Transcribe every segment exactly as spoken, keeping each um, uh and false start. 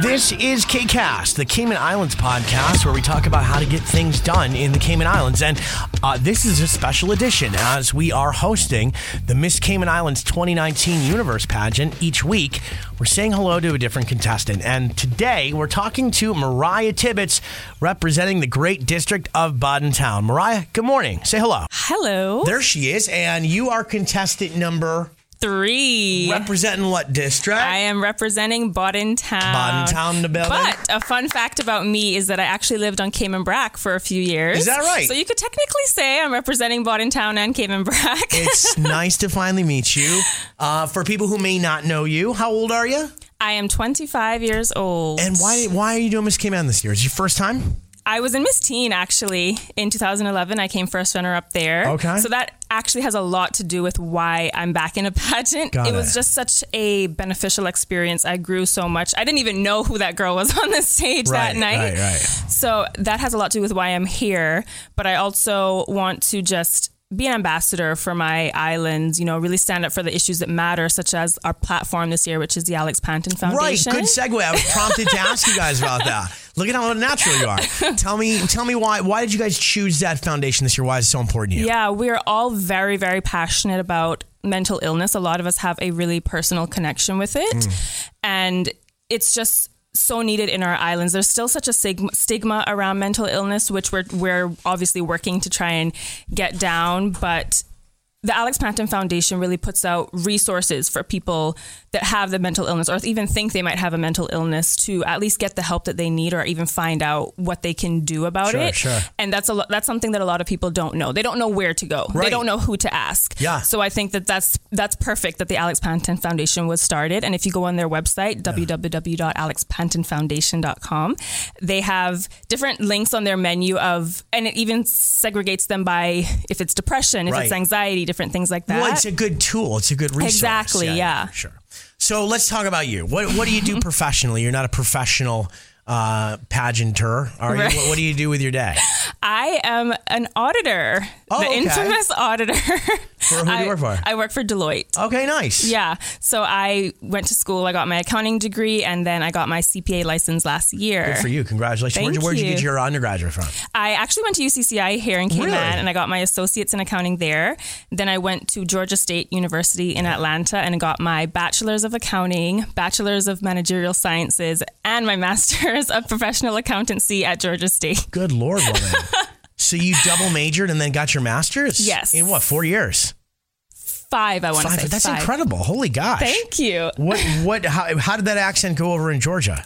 This is K-Cast, the Cayman Islands podcast, where we talk about how to get things done in the Cayman Islands. And uh, this is a special edition as we are hosting the Miss Cayman Islands twenty nineteen Universe Pageant. Each week, we're saying hello to a different contestant. And today, we're talking to Mariah Tibbetts, representing the great district of Bodden Town. Mariah, good morning. Say hello. Hello. There she is. And you are contestant number... Three. Representing what district? I am representing Bodden Town. Bodden Town, the building. But a fun fact about me is that I actually lived on Cayman Brac for a few years. Is that right? So you could technically say I'm representing Bodden Town and Cayman Brac. It's nice to finally meet you. Uh, for people who may not know you, how old are you? I am twenty-five years old. And why why are you doing Miss Cayman this year? Is it your first time? I was in Miss Teen, actually, in two thousand eleven. I came first runner up there. Okay. So that actually has a lot to do with why I'm back in a pageant. Got it, it was just such a beneficial experience. I grew so much. I didn't even know who that girl was on the stage Right, that night. right, right. So that has a lot to do with why I'm here. But I also want to just be an ambassador for my islands, you know, really stand up for the issues that matter, such as our platform this year, which is the Alex Panton Foundation. Right, good segue. I was prompted to ask you guys about that. Look at how natural you are. Tell me, tell me why. Why did you guys choose that foundation this year? Why is it so important to you? Yeah, we're all very, very passionate about mental illness. A lot of us have a really personal connection with it, mm. and it's just so needed in our islands. There's still such a stigma, stigma around mental illness, which we're we're obviously working to try and get down, but the Alex Panton Foundation really puts out resources for people that have the mental illness or even think they might have a mental illness to at least get the help that they need or even find out what they can do about sure, it. Sure. And that's a lo- that's something that a lot of people don't know. They don't know where to go. Right. They don't know who to ask. Yeah. So I think that that's that's perfect that the Alex Panton Foundation was started. And if you go on their website, yeah. w w w dot alex panton foundation dot com, they have different links on their menu of, and it even segregates them by if it's depression, if right. it's anxiety, different things like that. Well, it's a good tool. It's a good resource. Exactly, yeah. yeah. Sure. So let's talk about you. What What do you do professionally? You're not a professional uh, pageanter, are you? Right. What, what do you do with your day? I am an auditor, oh, the okay. infamous auditor. For who do you I, work for? I work for Deloitte. Okay, nice. Yeah. So I went to school. I got my accounting degree, and then I got my C P A license last year. Good for you. Congratulations. Thank Where'd you, where'd you you. get your undergraduate from? I actually went to U C C I here in Cayman, Really? and I got my associates in accounting there. Then I went to Georgia State University in Atlanta and got my bachelor's of accounting, bachelor's of managerial sciences, and my master's of professional accountancy at Georgia State. Good Lord, woman. So you double majored and then got your master's? Yes. In what, four years? Five, I want to Five. say. That's five. incredible. Holy gosh. Thank you. What, what, how, how did that accent go over in Georgia?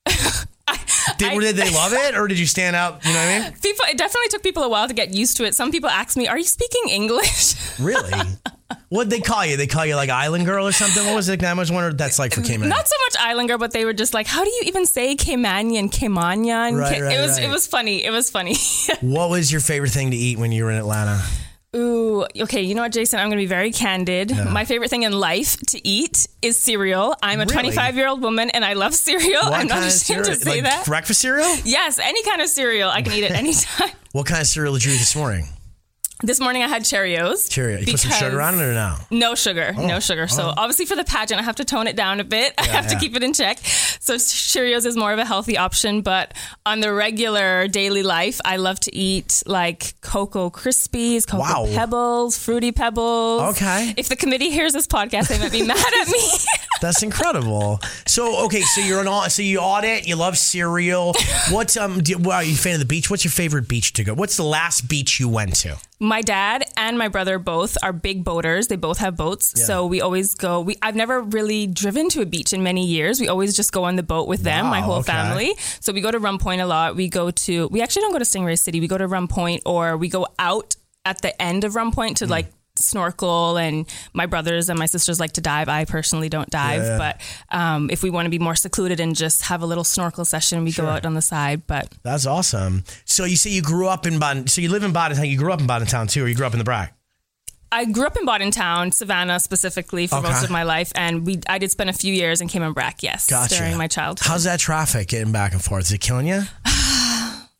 Did, I, did they love it, or did you stand out? You know what I mean? People, it definitely took people a while to get used to it. Some people ask me, "Are you speaking English?" Really? What'd they call you? They call you like Island Girl or something? What was it? I always wondered what that's like for Cayman. Not so much Island Girl, but they were just like, "How do you even say Caymanian, Caymanian?" Right, right, it was right. it was funny. It was funny. What was your favorite thing to eat when you were in Atlanta? Ooh, okay. You know what, Jason? I'm going to be very candid. Yeah. My favorite thing in life to eat is cereal. I'm a Really? twenty-five-year-old woman, and I love cereal. What I'm not kind of ashamed cereal? to say Like that. breakfast cereal? Yes, any kind of cereal. I can eat it anytime. What kind of cereal did you eat this morning? This morning I had Cheerios. Cheerio. You put some sugar on it or no? No sugar, Oh, no sugar. So oh. obviously for the pageant, I have to tone it down a bit. I Yeah, have yeah. to keep it in check. So Cheerios is more of a healthy option, but on the regular daily life, I love to eat like Cocoa Krispies, Cocoa Wow. Pebbles, Fruity Pebbles. Okay. If the committee hears this podcast, they might be mad at me. That's incredible. So, okay, so you're an au- so you audit, you love cereal. What's um? Do, well, are you a fan of the beach? What's your favorite beach to go? What's the last beach you went to? My dad and my brother both are big boaters. They both have boats. Yeah. So we always go. We I've never really driven to a beach in many years. We always just go on the boat with them, Wow, my whole okay. family. So we go to Rum Point a lot. We go to, we actually don't go to Stingray City. We go to Rum Point, or we go out at the end of Rum Point to Mm. like snorkel, and my brothers and my sisters like to dive. I personally don't dive, Yeah. but um, if we want to be more secluded and just have a little snorkel session, we Sure. go out on the side. But That's awesome. So you say you grew up in Bodden. So you live in Bodden Town. You grew up in Bodden Town too, or you grew up in the Brac? I grew up in Bodden Town, Savannah specifically, for Okay. most of my life, and we I did spend a few years in Cayman Brac, yes, Gotcha. during my childhood. How's that traffic getting back and forth? Is it killing you?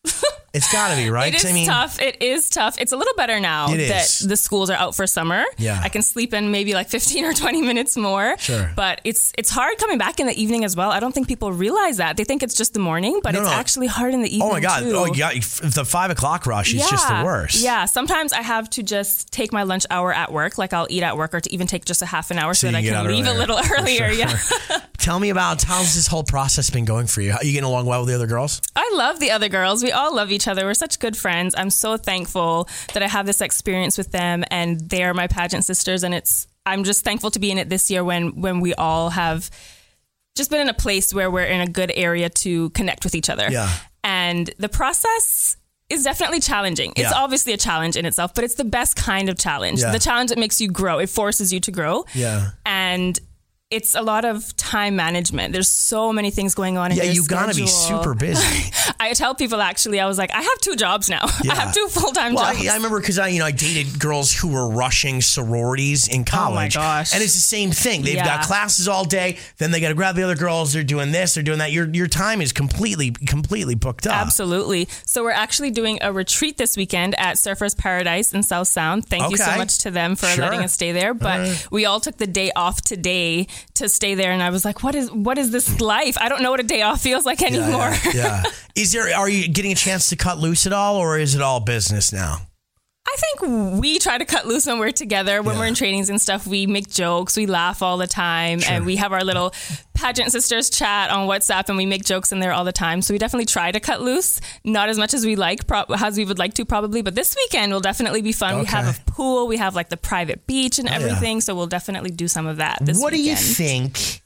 It's got to be, right? It is I mean, tough. It is tough. It's a little better now It that is. the schools are out for summer. Yeah. I can sleep in maybe like fifteen or twenty minutes more. Sure. But it's it's hard coming back in the evening as well. I don't think people realize that. They think it's just the morning, but No, it's no. actually hard in the evening oh my God. too. Oh, yeah. The five o'clock rush is just the worst. Yeah. Sometimes I have to just take my lunch hour at work. Like I'll eat at work, or to even take just a half an hour so, So that you I can can get out leave a earlier. little earlier. Sure. Yeah. Tell me about how's this whole process been going for you? Are you getting along well with the other girls? I love the other girls. We all love each other. We're such good friends. I'm so thankful that I have this experience with them, and they're my pageant sisters. And it's I'm just thankful to be in it this year when when we all have just been in a place where we're in a good area to connect with each other. Yeah. And the process is definitely challenging. It's Yeah. obviously a challenge in itself, but it's the best kind of challenge. Yeah. The challenge that makes you grow. It forces you to grow. Yeah. And it's a lot of time management. There's so many things going on in Yeah, your you got to be schedule. super busy. I tell people actually, I was like, I have two jobs now. Yeah. I have two full-time Well, jobs. I, I remember because I, you know, I dated girls who were rushing sororities in college. gosh. And it's the same thing. They've Yeah. got classes all day, then they got to grab the other girls. They're doing this, they're doing that. Your your time is completely, completely booked up. Absolutely. So we're actually doing a retreat this weekend at Surfers Paradise in South Sound. Thank you so Okay. much to them for Sure. letting us stay there. But right. we all took the day off today to stay there, and I was like, "What is what is this life? I don't know what a day off feels like Yeah, anymore." Yeah, yeah. Is there? Are you getting a chance to cut loose at all, or is it all business now? I think we try to cut loose when we're together. When Yeah. we're in trainings and stuff, we make jokes, we laugh all the time, Sure. and we have our little pageant sisters chat on WhatsApp, and we make jokes in there all the time. So we definitely try to cut loose, not as much as we like, pro- as we would like to probably. But this weekend will definitely be fun. We have Okay. a pool, we have like the private beach and yeah. everything. So we'll definitely do some of that this What weekend. do you think?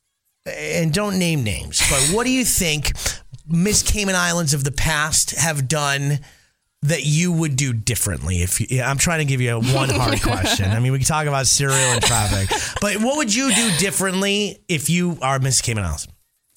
And don't name names, but what do you think Miss Cayman Islands of the past have done that you would do differently? If you, yeah, I'm trying to give you a one hard question. I mean, we can talk about cereal and traffic, but what would you do differently if you are Miss Cayman Islands?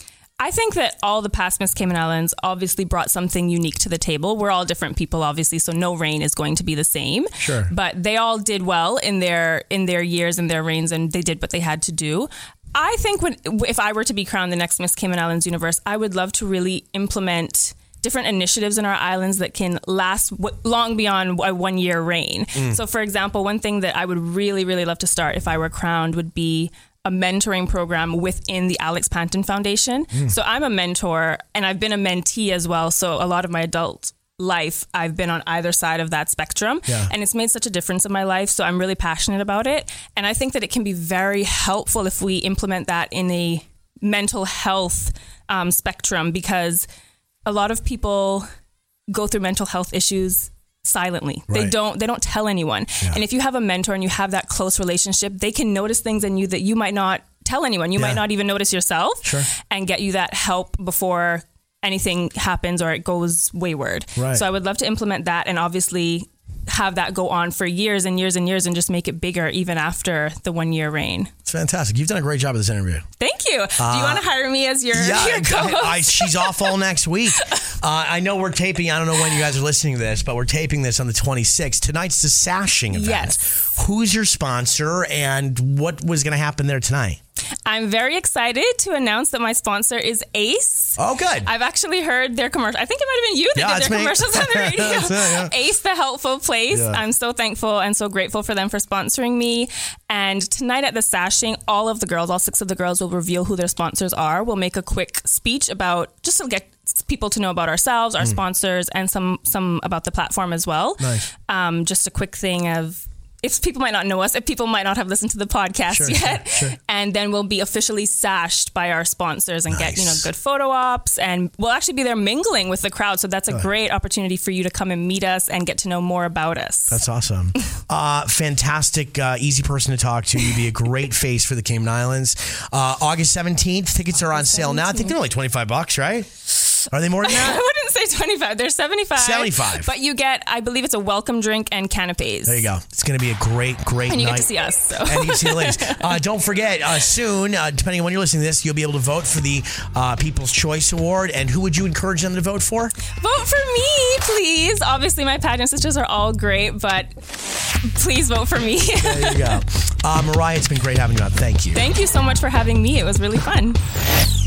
I think that all the past Miss Cayman Islands obviously brought something unique to the table. We're all different people, obviously, so no reign is going to be the same. Sure. But they all did well in their in their years and their reigns, and they did what they had to do. I think when if I were to be crowned the next Miss Cayman Islands universe, I would love to really implement different initiatives in our islands that can last w- long beyond a one-year reign. Mm. So, for example, one thing that I would really, really love to start if I were crowned would be a mentoring program within the Alex Panton Foundation. Mm. So I'm a mentor and I've been a mentee as well. So a lot of my adult life, I've been on either side of that spectrum, Yeah. and it's made such a difference in my life. So I'm really passionate about it. And I think that it can be very helpful if we implement that in a mental health um, spectrum, because a lot of people go through mental health issues silently. Right. They don't they don't tell anyone. Yeah. And if you have a mentor and you have that close relationship, they can notice things in you that you might not tell anyone. You Yeah. might not even notice yourself. Sure. And get you that help before anything happens or it goes wayward. Right. So I would love to implement that, and obviously have that go on for years and years and years, and just make it bigger even after the one year reign. It's fantastic. You've done a great job of this interview. Thank you. Do you want to hire me as your, Yeah, your I, co-host? I, she's off all next week. Uh, I know we're taping. I don't know when you guys are listening to this, but we're taping this on the twenty-sixth. Tonight's the Sashing event. Yes. Who's your sponsor, and what was going to happen there tonight? I'm very excited to announce that my sponsor is Ace. Oh, good. I've actually heard their commercial. I think it might have been you that Yeah, did it's their me. commercials on the radio. That's it, yeah. Ace, the helpful place. Yeah. I'm so thankful and so grateful for them for sponsoring me. And tonight at the Sashing, all of the girls, all six of the girls will reveal who their sponsors are. We'll make a quick speech about, just to get people to know about ourselves, our mm. sponsors, and some some about the platform as well. Nice. Um, just a quick thing of, if people might not know us, if people might not have listened to the podcast Sure, yet, sure, sure. and then we'll be officially sashed by our sponsors and Nice. get, you know, good photo ops, and we'll actually be there mingling with the crowd. So that's a Good. great opportunity for you to come and meet us and get to know more about us. That's awesome. Uh, fantastic, uh, easy person to talk to. You'd be a great face for the Cayman Islands. Uh, August seventeenth, tickets are on sale now. I think they're only twenty-five bucks, right? Are they more than I that? wouldn't say twenty-five. They're seventy-five. seventy-five. But you get, I believe it's a welcome drink and canapes. There you go. It's going to be a great, great And you night. get to see us. So. And you can see the ladies. Uh, don't forget, uh, soon, uh, depending on when you're listening to this, you'll be able to vote for the uh, People's Choice Award. And who would you encourage them to vote for? Vote for me, please. Obviously, my pageant sisters are all great, but please vote for me. There you go. Uh, Mariah, it's been great having you on. Thank you. Thank you so much for having me. It was really fun.